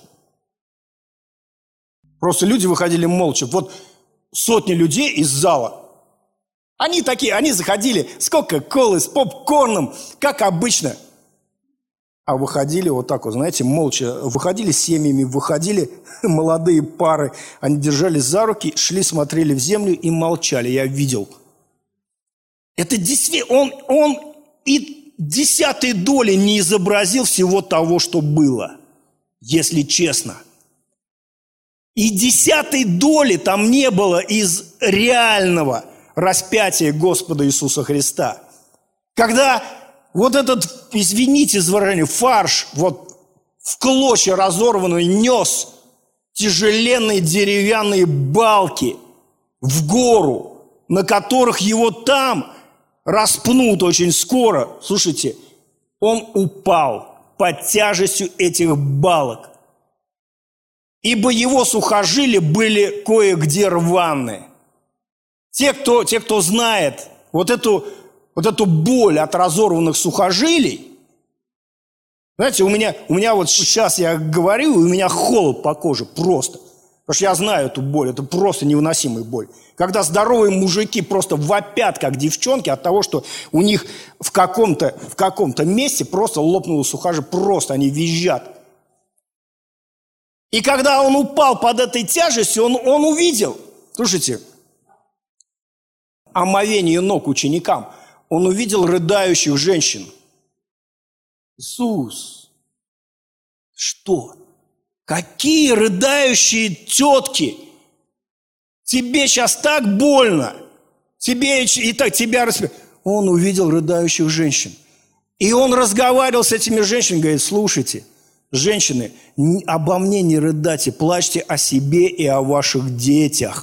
Просто люди выходили молча. Вот сотни людей из зала. Они заходили с кока-колой, с попкорном, как обычно. А выходили вот так вот, знаете, молча. Выходили семьями, выходили молодые пары. Они держались за руки, шли, смотрели в землю и молчали. Я видел. Это действительно... Он и десятой доли не изобразил всего того, что было. Если честно. И десятой доли там не было из реального распятия Господа Иисуса Христа. Когда вот этот, извините за выражение, фарш вот в клочья разорванный нес тяжеленные деревянные балки в гору, на которых его там распнут очень скоро. Слушайте, он упал под тяжестью этих балок. Ибо его сухожилия были кое-где рваны. Те, кто знает вот эту боль от разорванных сухожилий, знаете, у меня вот сейчас я говорю, и у меня холод по коже просто. Потому что я знаю эту боль, это просто невыносимая боль. Когда здоровые мужики просто вопят, как девчонки, от того, что у них в каком-то месте просто лопнуло сухожилие, просто они визжат. И когда он упал под этой тяжестью, он увидел, слушайте, омовение ног ученикам, он увидел рыдающих женщин. Иисус, что? Какие рыдающие тетки? Тебе сейчас так больно. Тебе и так тебя распинают. Он увидел рыдающих женщин. И он разговаривал с этими женщинами, говорит: слушайте, женщины, обо мне не рыдайте, плачьте о себе и о ваших детях.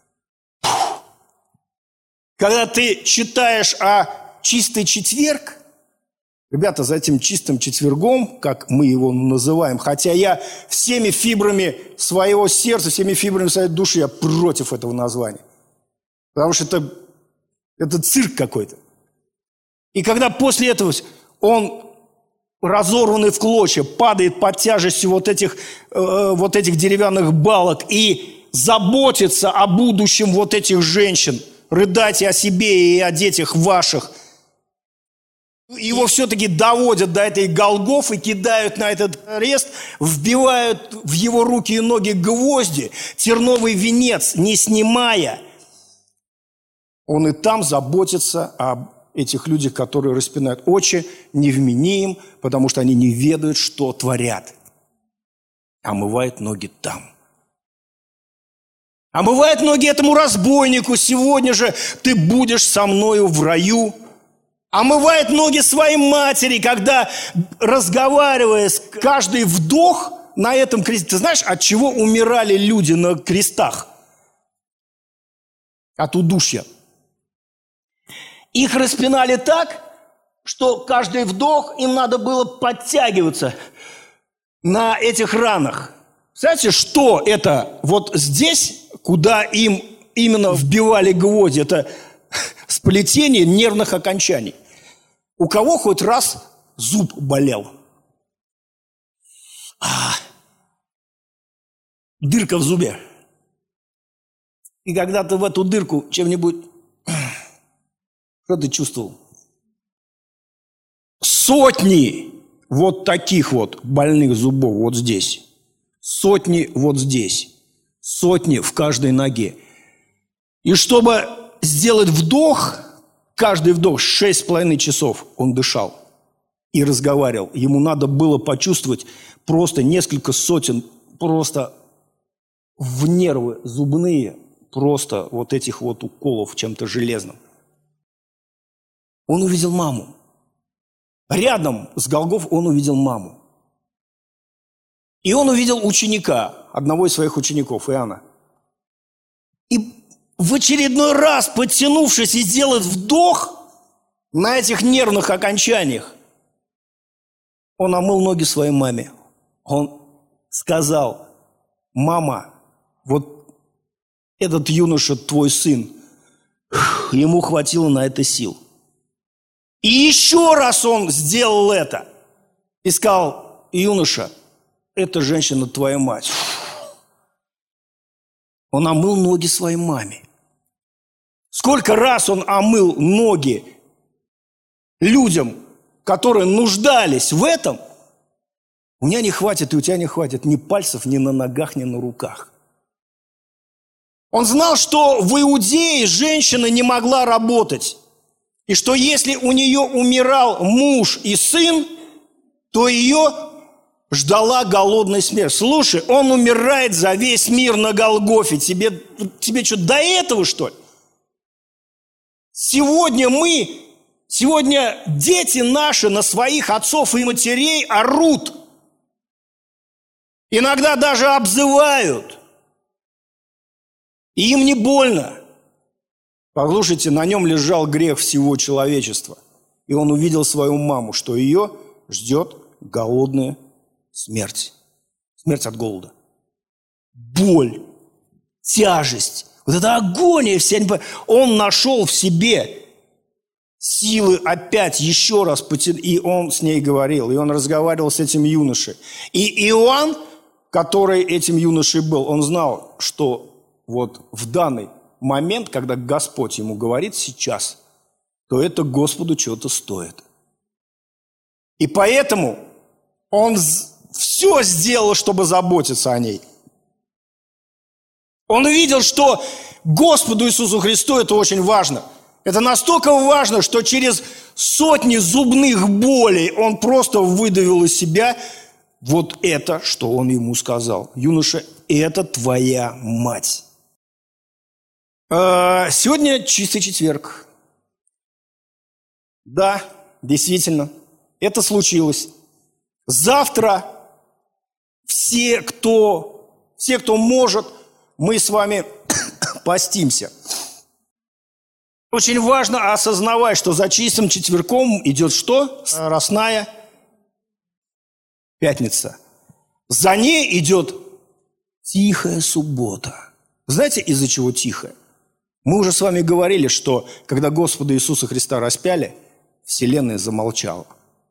Когда ты читаешь о чистый четверг, ребята, за этим чистым четвергом, как мы его называем, хотя я всеми фибрами своего сердца, всеми фибрами своей души, я против этого названия. Потому что это цирк какой-то. И когда после этого он, разорванный в клочья, падает под тяжестью вот этих деревянных балок и заботится о будущем вот этих женщин, рыдайте о себе и о детях ваших. Его все-таки доводят до этой Голгофы, кидают на этот крест, вбивают в его руки и ноги гвозди, терновый венец не снимая. Он и там заботится об этих людях, которые распинают. Отче, не вмени им, потому что они не ведают, что творят. Омывает ноги там. Омывает ноги этому разбойнику. Сегодня же ты будешь со мною в раю. Омывает ноги своей матери, когда, разговаривая, каждый вдох на этом кресте. Ты знаешь, от чего умирали люди на крестах? От удушья. Их распинали так, что каждый вдох им надо было подтягиваться на этих ранах. Знаете, что это вот здесь, куда им именно вбивали гвозди, это сплетение нервных окончаний. У кого хоть раз зуб болел? Дырка в зубе. И когда ты в эту дырку чем-нибудь... Что ты чувствовал? Сотни вот таких вот больных зубов вот здесь. Сотни вот здесь. Сотни в каждой ноге. И чтобы сделать вдох, каждый вдох 6,5 часов он дышал и разговаривал. Ему надо было почувствовать просто несколько сотен просто в нервы зубные, просто вот этих вот уколов чем-то железным. Он увидел маму. Рядом с Голгофой он увидел маму. И он увидел ученика, одного из своих учеников, Иоанна. И в очередной раз, подтянувшись и сделав вдох на этих нервных окончаниях, он омыл ноги своей маме. Он сказал: мама, вот этот юноша твой сын, ему хватило на это сил. И еще раз он сделал это. И сказал: юноша, эта женщина твоя мать. Он омыл ноги своей маме. Сколько раз он омыл ноги людям, которые нуждались в этом, у меня не хватит, и у тебя не хватит ни пальцев, ни на ногах, ни на руках. Он знал, что в Иудее женщина не могла работать. И что если у нее умирал муж и сын, то ее ждала голодная смерть. Слушай, он умирает за весь мир на Голгофе. Тебе что, до этого, что ли? Сегодня дети наши на своих отцов и матерей орут. Иногда даже обзывают. И им не больно. Послушайте, на нем лежал грех всего человечества. И он увидел свою маму, что ее ждет голодная смерть. Смерть от голода. Боль, тяжесть, вот эта агония вся. Он нашел в себе силы опять еще раз потянуть. И он с ней говорил, и он разговаривал с этим юношей. И Иоанн, который этим юношей был, он знал, что вот в данный момент, когда Господь ему говорит сейчас, то это Господу чего-то стоит. И поэтому он все сделал, чтобы заботиться о ней. Он увидел, что Господу Иисусу Христу это очень важно. Это настолько важно, что через сотни зубных болей он просто выдавил из себя вот это, что он ему сказал. Юноша, это твоя мать. Сегодня чистый четверг. Да, действительно, это случилось. Завтра все, кто может, мы с вами постимся. Очень важно осознавать, что за чистым четвергом идет что? Страстная пятница. За ней идет тихая суббота. Знаете, из-за чего тихая? Мы уже с вами говорили, что когда Господа Иисуса Христа распяли, вселенная замолчала.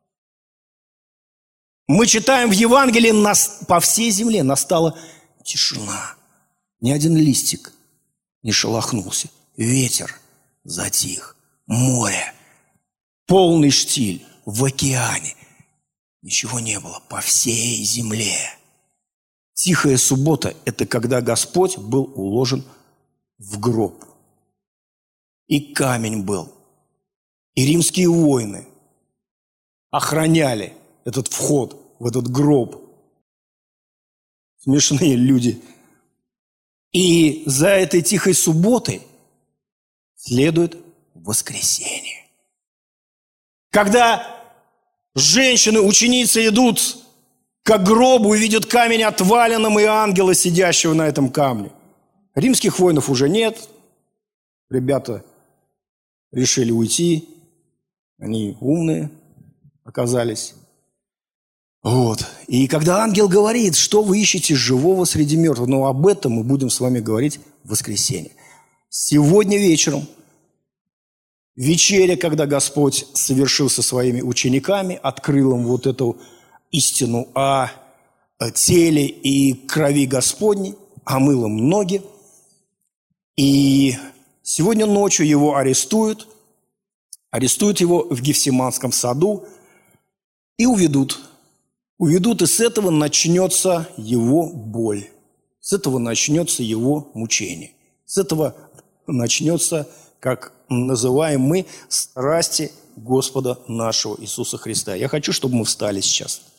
Мы читаем в Евангелии, по всей земле настала тишина. Ни один листик не шелохнулся. Ветер затих. Море, полный штиль в океане. Ничего не было по всей земле. Тихая суббота – это когда Господь был уложен в гроб. И камень был. И римские воины охраняли этот вход в этот гроб. Смешные люди. И за этой тихой субботой следует воскресенье. Когда женщины, ученицы идут к гробу и видят камень отваленным и ангела, сидящего на этом камне. Римских воинов уже нет. Ребята решили уйти. Они умные оказались. Вот. И когда ангел говорит, что вы ищете живого среди мертвых, но об этом мы будем с вами говорить в воскресенье. Сегодня вечером, вечеря, когда Господь совершил со своими учениками, открыл им вот эту истину о теле и крови Господней, омыл им ноги. И сегодня ночью его арестуют его в Гефсиманском саду и уведут. Уведут, и с этого начнется его боль. С этого начнется его мучение. С этого начнется, как называем мы, страсти Господа нашего Иисуса Христа. Я хочу, чтобы мы встали сейчас.